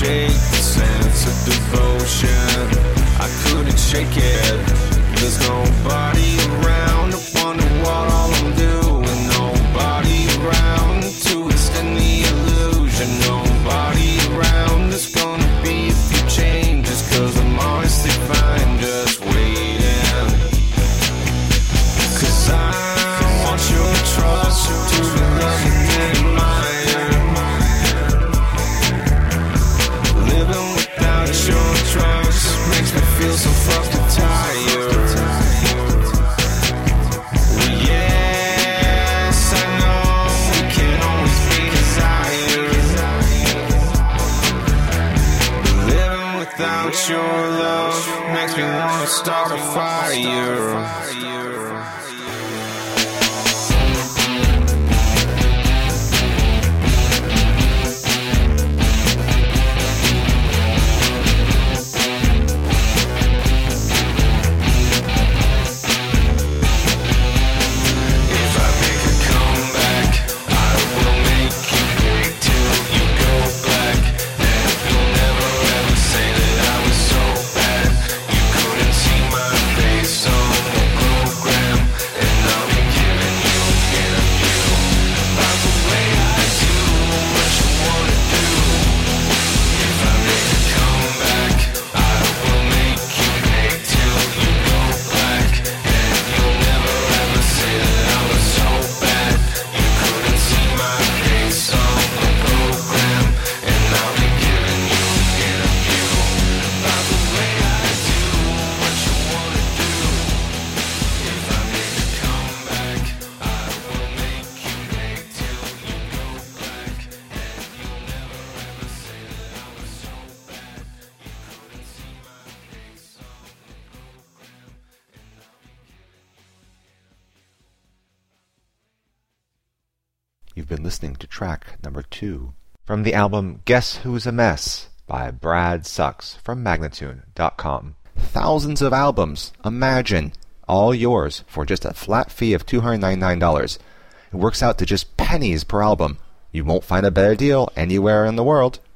shake the sense of devotion. I couldn't shake it. There's nobody around to wonder what all I'm doing. Nobody around to extend the illusion. Nobody around. There's gonna be a few changes, 'cause I'm honestly fine just waiting. 'Cause I want your trust to love me and admire. Living without your trust makes me feel so fucking tired. Well, yes, I know we can always be desired. Living without your love makes me wanna start a fire. You've been listening to track number 2 from the album Guess Who's a Mess by Brad Sucks from Magnatune.com. Thousands of albums, imagine, all yours for just a flat fee of $299. It works out to just pennies per album. You won't find a better deal anywhere in the world.